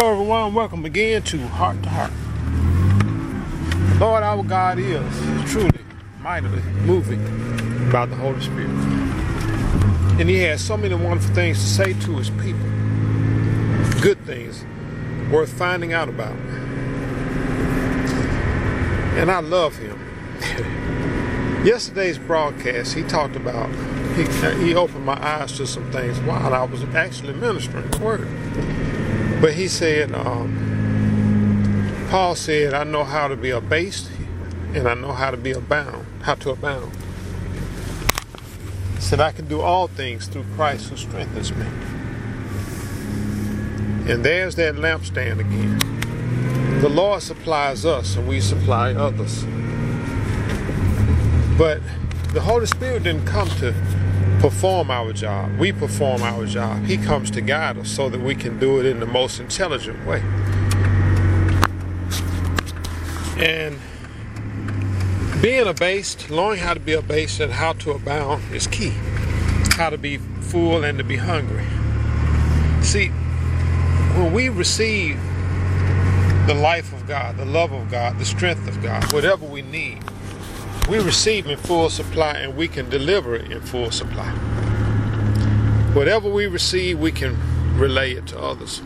Hello everyone, welcome again to Heart to Heart. Lord, our God is truly, mightily moving by the Holy Spirit. And He has so many wonderful things to say to His people. Good things worth finding out about. And I love Him. Yesterday's broadcast, He talked about, He opened my eyes to some things while I was actually ministering the Word. But he said, Paul said, I know how to be abased and I know how to be abound, how to abound. He said, I can do all things through Christ who strengthens me. And there's that lampstand again. The Lord supplies us and we supply others. But the Holy Spirit didn't come to perform our job. We perform our job. He comes to guide us so that we can do it in the most intelligent way. And being abased, learning how to be abased and how to abound is key. How to be full and to be hungry. See, when we receive the life of God, the love of God, the strength of God, whatever we need, we receive in full supply and we can deliver it in full supply. Whatever we receive, we can relay it to others.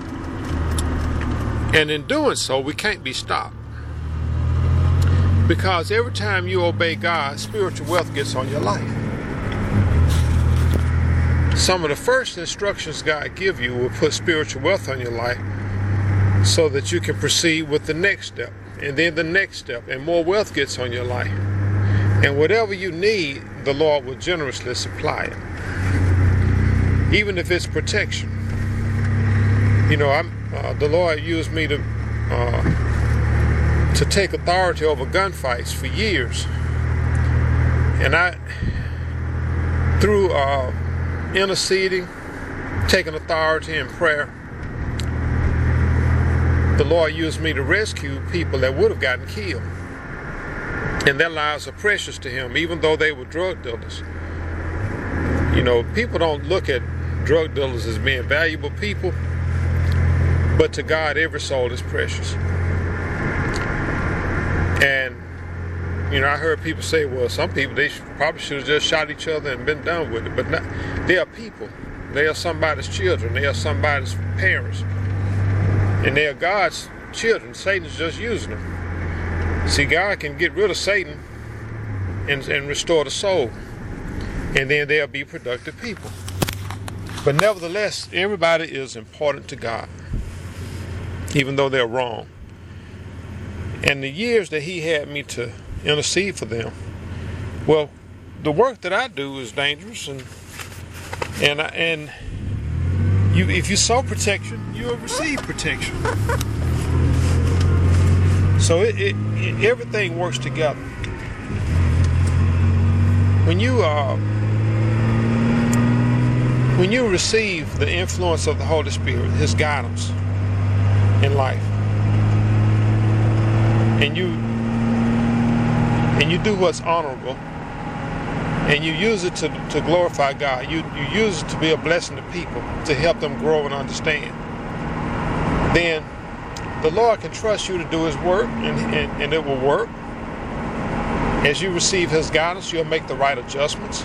And in doing so, we can't be stopped. Because every time you obey God, spiritual wealth gets on your life. Some of the first instructions God gives you will put spiritual wealth on your life so that you can proceed with the next step. And then the next step, and more wealth gets on your life. And whatever you need, the Lord will generously supply it. Even if it's protection. You know, the Lord used me to take authority over gunfights for years. And through interceding, taking authority in prayer, the Lord used me to rescue people that would have gotten killed. And their lives are precious to Him, even though they were drug dealers. You know, people don't look at drug dealers as being valuable people, but to God, every soul is precious. And, you know, I heard people say, well, some people, they probably should have just shot each other and been done with it. But not, they are people. They are somebody's children. They are somebody's parents. And they are God's children. Satan's just using them. See, God can get rid of Satan and restore the soul. And then they'll be productive people. But nevertheless, everybody is important to God. Even though they're wrong. And the years that He had me to intercede for them, well, the work that I do is dangerous. And if you sow protection, you'll receive protection. So everything works together. When you receive the influence of the Holy Spirit, His guidance in life, and you do what's honorable, and you use it to glorify God, you use it to be a blessing to people, to help them grow and understand, then the Lord can trust you to do His work, and it will work. As you receive His guidance, you'll make the right adjustments,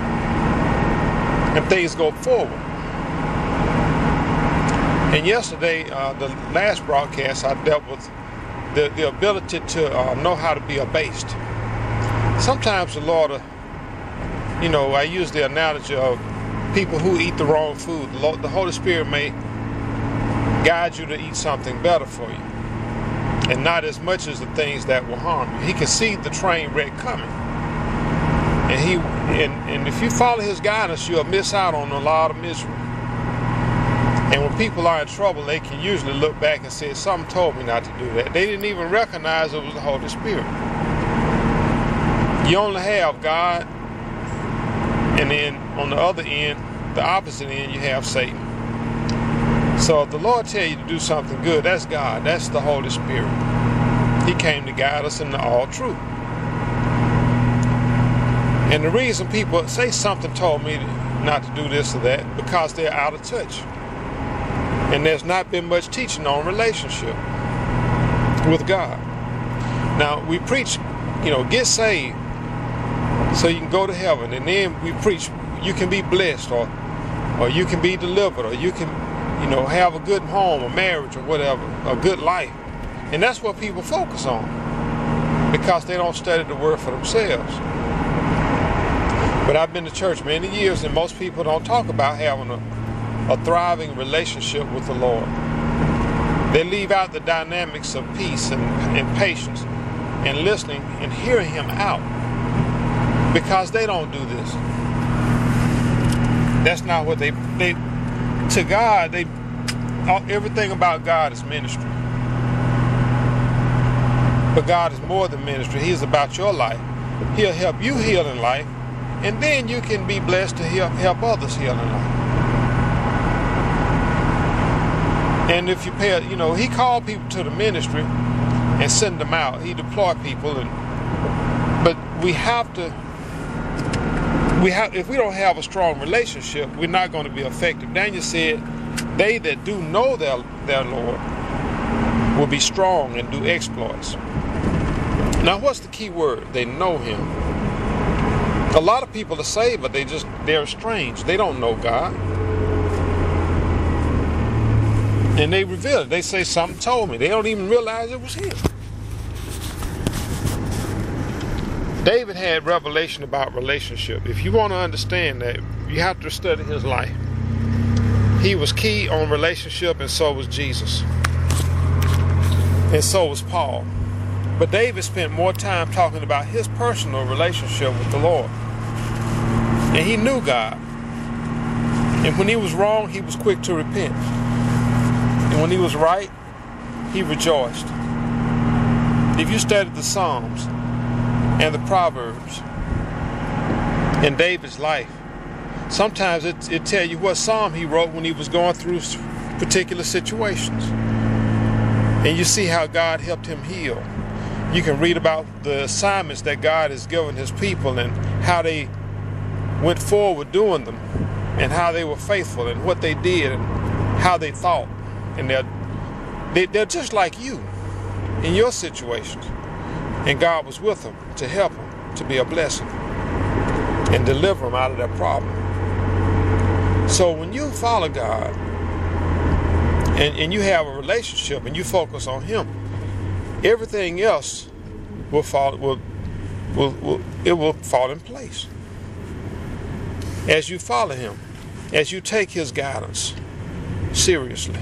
and things go forward. And yesterday, the last broadcast, I dealt with the ability to know how to be abased. Sometimes the Lord, I use the analogy of people who eat the wrong food. The Holy Spirit may guide you to eat something better for you, and not as much as the things that will harm you. He can see the train wreck coming, and if you follow His guidance, you'll miss out on a lot of misery. And when people are in trouble, they can usually look back and say, something told me not to do that. They didn't even recognize it was the Holy Spirit. You only have God, and then on the other end, the opposite end, you have Satan. So if the Lord tell you to do something good, that's God. That's the Holy Spirit. He came to guide us into all truth. And the reason people say something told me not to do this or that, because they're out of touch. And there's not been much teaching on relationship with God. Now, we preach, get saved so you can go to heaven. And then we preach you can be blessed, or you can be delivered, or you can, have a good home, a marriage, or whatever, a good life. And that's what people focus on, because they don't study the word for themselves. But I've been to church many years, and most people don't talk about having a thriving relationship with the Lord. They leave out the dynamics of peace and patience and listening and hearing Him out, because they don't do this. That's not what they to God, everything about God is ministry. But God is more than ministry. He is about your life. He'll help you heal in life, and then you can be blessed to help others heal in life. And if you pay, He called people to the ministry and send them out. He deployed people, but if we don't have a strong relationship, we're not going to be effective. Daniel said, they that do know their Lord will be strong and do exploits. Now, what's the key word? They know Him. A lot of people are saved, but they're estranged. They don't know God. And they reveal it. They say, something told me. They don't even realize it was Him. David had revelation about relationship. If you want to understand that, you have to study his life. He was key on relationship, and so was Jesus. And so was Paul. But David spent more time talking about his personal relationship with the Lord. And he knew God. And when he was wrong, he was quick to repent. And when he was right, he rejoiced. If you studied the Psalms and the Proverbs in David's life, sometimes it tell you what psalm he wrote when he was going through particular situations. And you see how God helped him heal. You can read about the assignments that God has given His people and how they went forward doing them, and how they were faithful, and what they did, and how they thought. And they're just like you in your situations. And God was with them to help them, to be a blessing, and deliver them out of their problem. So when you follow God and you have a relationship and you focus on Him, everything else will fall in place. As you follow Him, as you take His guidance seriously,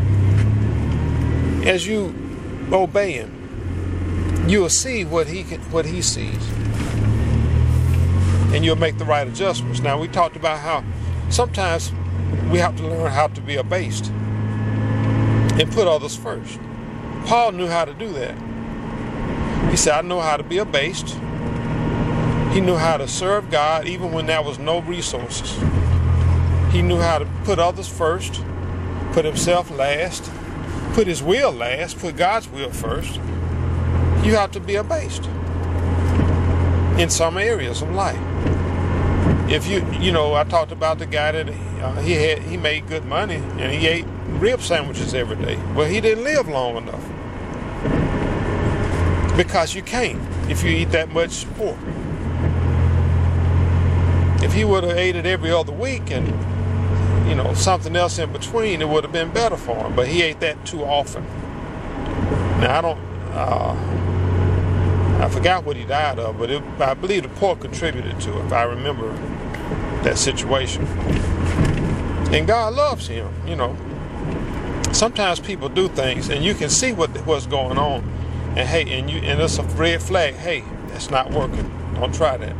as you obey Him, you will see what He sees, and you'll make the right adjustments. Now, we talked about how sometimes we have to learn how to be abased and put others first. Paul knew how to do that. He said, I know how to be abased. He knew how to serve God even when there was no resources. He knew how to put others first, put himself last, put his will last, put God's will first. You have to be abased in some areas of life. If I talked about the guy that he made good money and he ate rib sandwiches every day. Well, he didn't live long enough, because you can't if you eat that much pork. If he would have ate it every other week and something else in between, it would have been better for him. But he ate that too often. Now I forgot what he died of, but I believe the pork contributed to it, if I remember that situation. And God loves him, Sometimes people do things and you can see what's going on, and and it's a red flag. Hey, that's not working. Don't try that.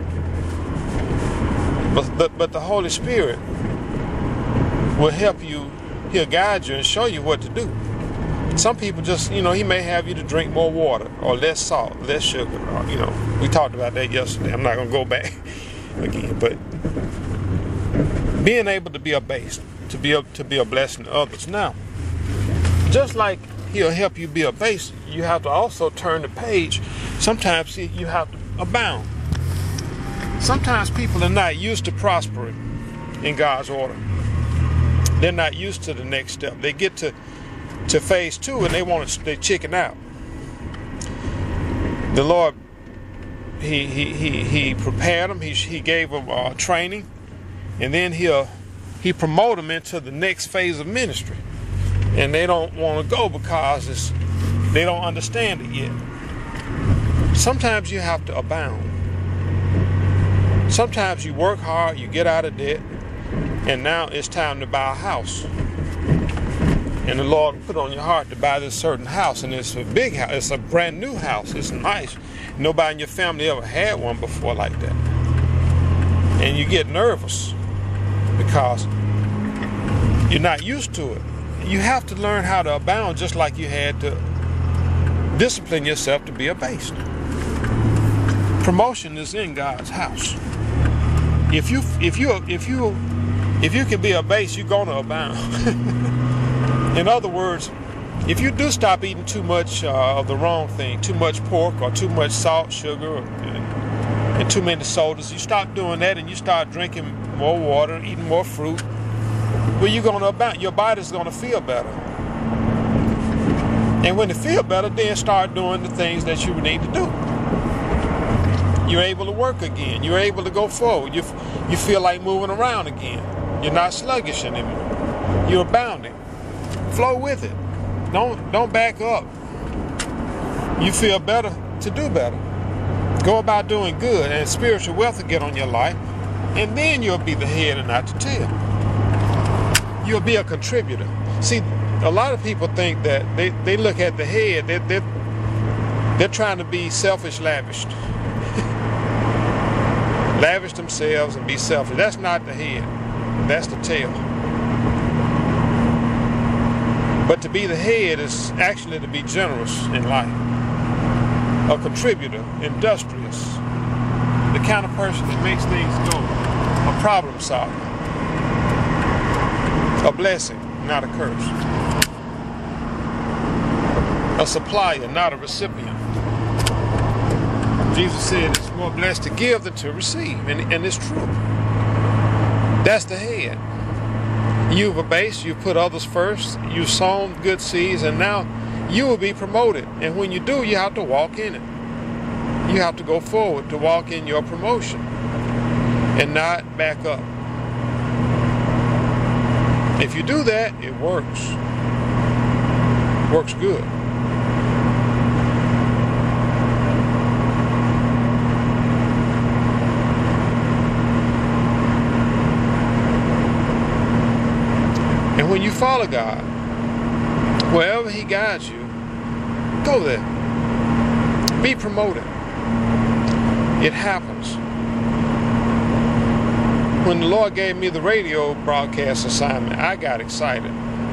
But the Holy Spirit will help you. He'll guide you and show you what to do. Some people just, He may have you to drink more water, or less salt, less sugar. Or, we talked about that yesterday. I'm not going to go back again. But being able to be abased, to be a blessing to others. Now, just like He'll help you be abased, you have to also turn the page. Sometimes you have to abound. Sometimes people are not used to prospering in God's order. They're not used to the next step. They get to phase 2 and they chicken out. The Lord, He prepared them. He gave them training, and then He promote them into the next phase of ministry, and they don't want to go because they don't understand it yet. Sometimes you have to abound. Sometimes you work hard, you get out of debt, and now it's time to buy a house. And the Lord put on your heart to buy this certain house, and it's a big house. It's a brand new house. It's nice. Nobody in your family ever had one before like that. And you get nervous because you're not used to it. You have to learn how to abound, just like you had to discipline yourself to be abased. Promotion is in God's house. If you can be abased, you're gonna abound. In other words, if you do stop eating too much of the wrong thing, too much pork or too much salt, sugar, and too many sodas, you stop doing that and you start drinking more water, eating more fruit, well, you're going to abound. Your body's going to feel better. And when it feels better, then start doing the things that you need to do. You're able to work again. You're able to go forward. You feel like moving around again. You're not sluggish anymore. You're abounding. Flow with it. Don't back up. You feel better to do better. Go about doing good, and spiritual wealth will get on your life, and then you'll be the head and not the tail. You'll be a contributor. See, a lot of people think that they look at the head, they're trying to be selfish lavished. Lavish themselves and be selfish. That's not the head. That's the tail. But to be the head is actually to be generous in life. A contributor, industrious. The kind of person that makes things go. A problem solver. A blessing, not a curse. A supplier, not a recipient. Jesus said it's more blessed to give than to receive, and it's true. That's the head. You've abased, you've put others first, you've sown good seeds, and now you will be promoted. And when you do, you have to walk in it. You have to go forward to walk in your promotion and not back up. If you do that, it works. Works good. And when you follow God, wherever He guides you, go there. Be promoted. It happens. When the Lord gave me the radio broadcast assignment, I got excited.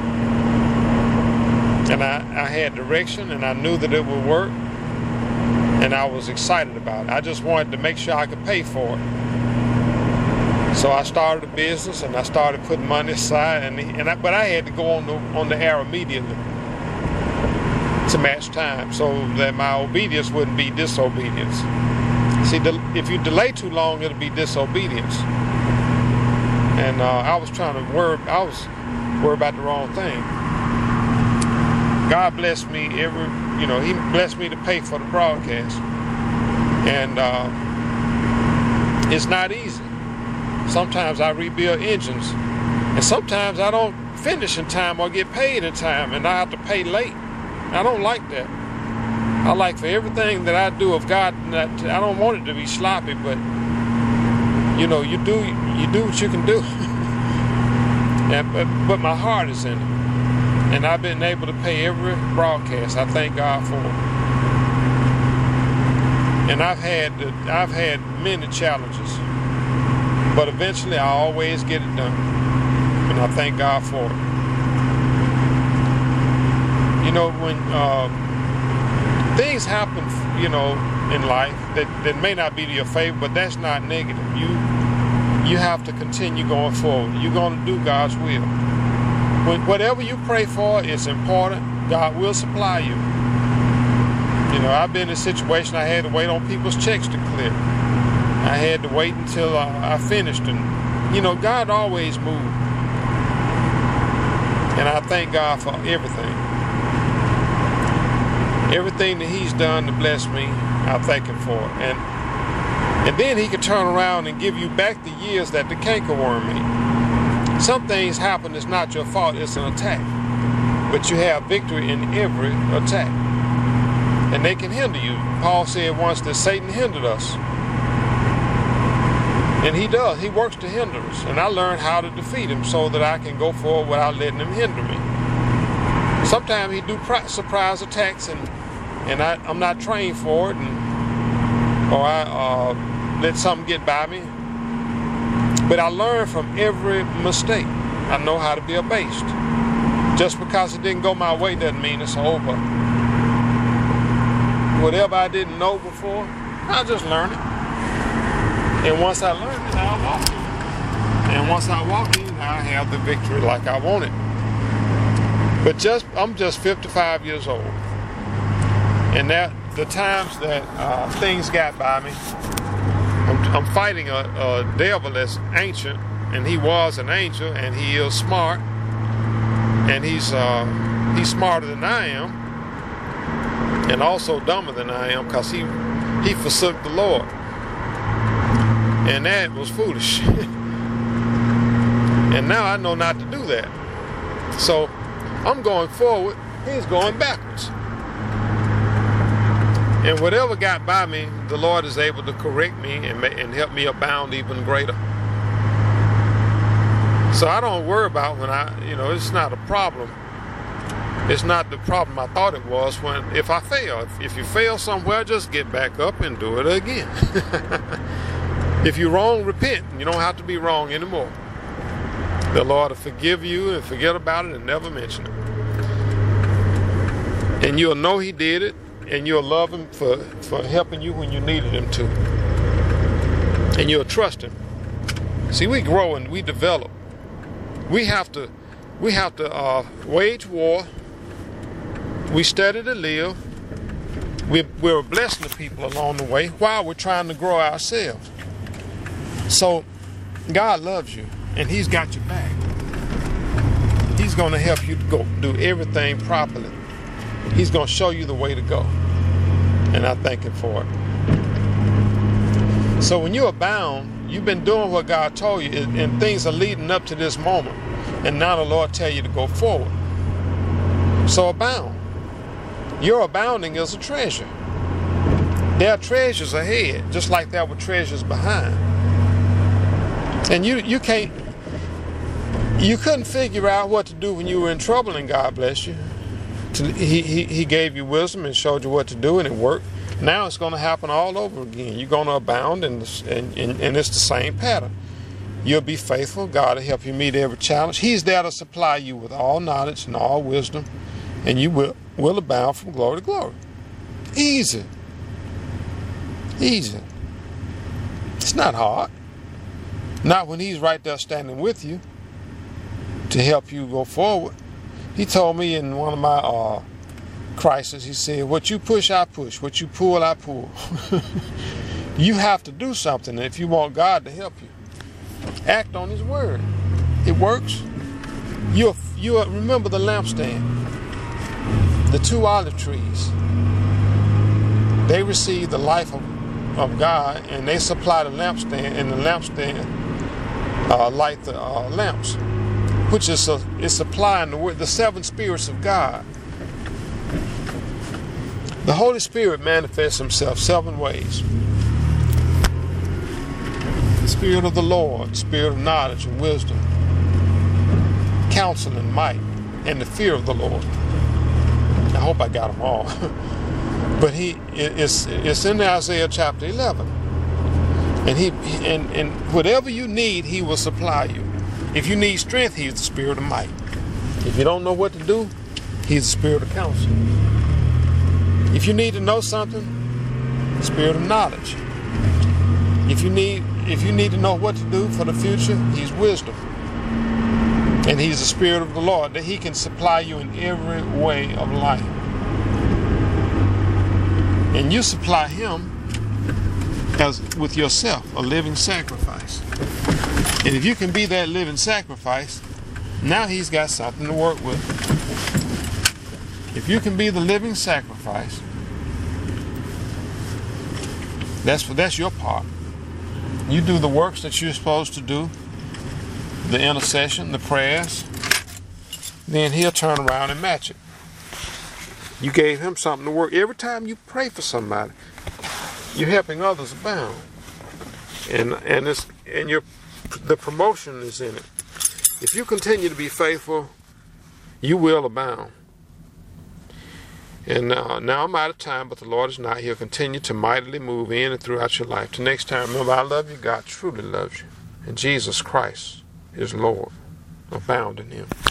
And I had direction, and I knew that it would work. And I was excited about it. I just wanted to make sure I could pay for it. So I started a business, and I started putting money aside, but I had to go on the air immediately to match time, so that my obedience wouldn't be disobedience. See, if you delay too long, it'll be disobedience. And I was worried about the wrong thing. God blessed me He blessed me to pay for the broadcast, and it's not easy. Sometimes I rebuild engines, and sometimes I don't finish in time or get paid in time, and I have to pay late. I don't like that. I like for everything that I do of God, I don't want it to be sloppy, but you do what you can do. But my heart is in it, and I've been able to pay every broadcast. I thank God for it. And I've had many challenges, but eventually I always get it done, and I thank God for it. When things happen, in life that may not be to your favor, but that's not negative. You have to continue going forward. You're going to do God's will. Whatever you pray for is important. God will supply you. I've been in a situation I had to wait on people's checks to clear. I had to wait until I finished, and God always moves. And I thank God for everything. Everything that he's done to bless me, I thank him for it. And then he can turn around and give you back the years that the cankerworm ate. Some things happen, it's not your fault, it's an attack. But you have victory in every attack. And they can hinder you. Paul said once that Satan hindered us. And he does. He works to hinder us. And I learned how to defeat him so that I can go forward without letting him hinder me. Sometimes he do surprise attacks, and I'm not trained for it, or I let something get by me. But I learned from every mistake. I know how to be abased. Just because it didn't go my way doesn't mean it's over. Whatever I didn't know before, I'll just learn it. And once I learn it, I'll walk in. And once I walk in, I'll have the victory like I want it. But I'm just 55 years old. And that the times that things got by me, I'm fighting a devil that's ancient, and he was an angel, and he is smart, and he's smarter than I am, and also dumber than I am, because he forsook the Lord. And that was foolish. And now I know not to do that. So I'm going forward, he's going backwards. And whatever got by me, the Lord is able to correct me and help me abound even greater. So I don't worry about when it's not a problem. It's not the problem I thought it was if I fail. If you fail somewhere, just get back up and do it again. If you're wrong, repent. You don't have to be wrong anymore. The Lord will forgive you and forget about it and never mention it. And you'll know he did it, and you'll love him for helping you when you needed him to. And you'll trust him. See, we grow and we develop. We have to wage war. We study to live. We're blessing the people along the way while we're trying to grow ourselves. So God loves you, and he's got your back. He's going to help you go do everything properly. He's going to show you the way to go. And I thank him for it. So when you abound, you've been doing what God told you, and things are leading up to this moment. And now the Lord tell you to go forward. So abound. Your abounding is a treasure. There are treasures ahead, just like there were treasures behind. And you couldn't figure out what to do when you were in trouble, and God bless you. He gave you wisdom and showed you what to do, and it worked. Now it's going to happen all over again. You're going to abound, and it's the same pattern. You'll be faithful. God will help you meet every challenge. He's there to supply you with all knowledge and all wisdom, and you will abound from glory to glory. Easy. Easy. It's not hard. Not when he's right there standing with you to help you go forward. He told me in one of my crises, he said, what you push, I push. What you pull, I pull. You have to do something if you want God to help you. Act on his word. It works. You remember the lampstand, the two olive trees. They received the life of God, and they supply the lampstand, and the lampstand light the lamps, which is supplying the seven spirits of God. The Holy Spirit manifests himself 7 ways. The Spirit of the Lord, Spirit of knowledge and wisdom, counsel and might, and the fear of the Lord. I hope I got them all. But it's in Isaiah chapter 11. And whatever you need, he will supply you. If you need strength, he's the spirit of might. If you don't know what to do, he's the spirit of counsel. If you need to know something, the spirit of knowledge. If you need to know what to do for the future, he's wisdom. And he's the spirit of the Lord, that he can supply you in every way of life. And you supply him as with yourself, a living sacrifice. And if you can be that living sacrifice, Now he's got something to work with. If you can be the living sacrifice, that's your part. You do the works that you're supposed to do, the intercession, the prayers, then he'll turn around and match it. You gave him something to work. Every time you pray for somebody, you're helping others abound. And the promotion is in it. If you continue to be faithful, you will abound. And now I'm out of time, but the Lord is not. He'll continue to mightily move in and throughout your life. Till next time, remember, I love you. God truly loves you. And Jesus Christ is Lord. Abound in him.